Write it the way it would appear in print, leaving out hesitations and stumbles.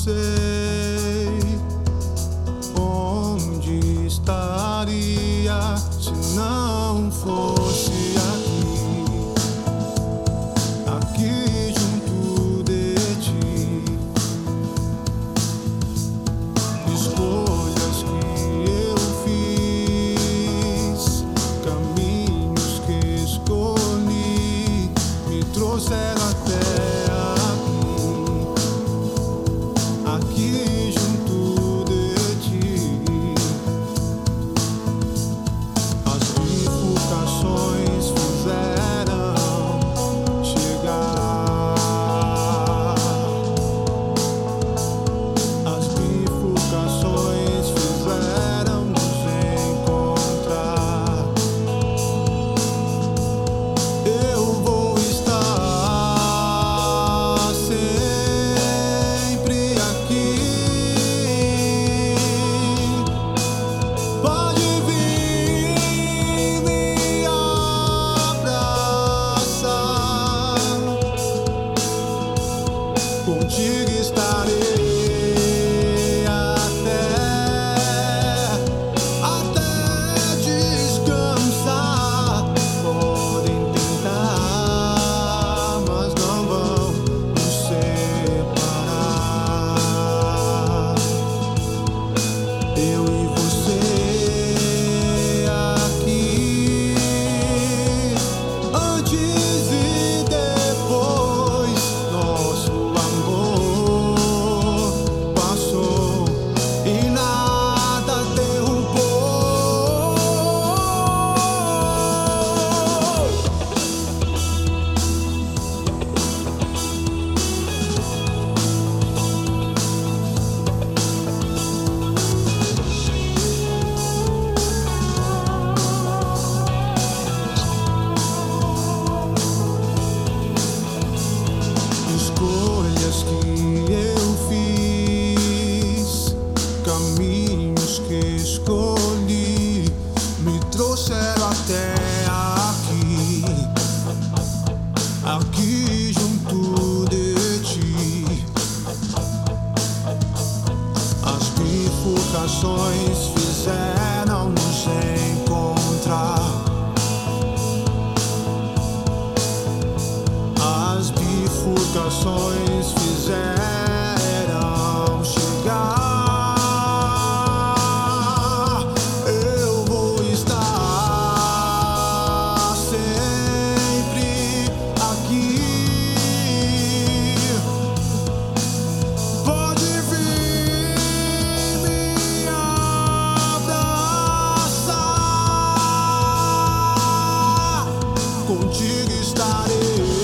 sei onde estaria se não fosse aqui junto de ti. Escolhas que eu fiz, caminhos que escolhi, me trouxeram até aqui junto de ti. As bifurcações fizeram chegar, as bifurcações fizeram nos encontrar. Eu vou estar sempre aqui. Pode vir me abraçar, contigo estarei até descansar. Podem tentar, mas não vão nos separar. Eu e você aqui, antes e depois, nosso amor passou e nada derrubou. Escolhas que eu fiz, caminhos que escolhi, me trouxeram até aqui junto de ti. As bifurcações fizeram nos encontrar. As bifurcações fizeram chegar. Eu vou estar sempre aqui. Pode vir me abraçar, contigo estarei